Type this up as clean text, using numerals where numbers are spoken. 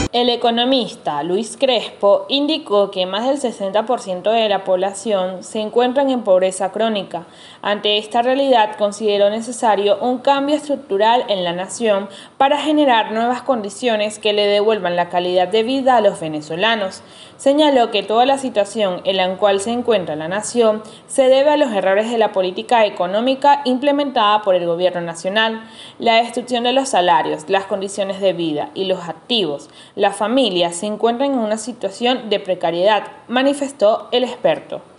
El economista Luis Crespo indicó que más del 60% de la población se encuentran en pobreza crónica. Ante esta realidad, consideró necesario un cambio estructural en la nación para generar nuevas condiciones que le devuelvan la calidad de vida a los venezolanos. Señaló que toda la situación en la cual se encuentra la nación se debe a los errores de la política económica implementada por el gobierno nacional, la destrucción de los salarios, las condiciones de vida y los activos. Las familias se encuentran en una situación de precariedad, manifestó el experto.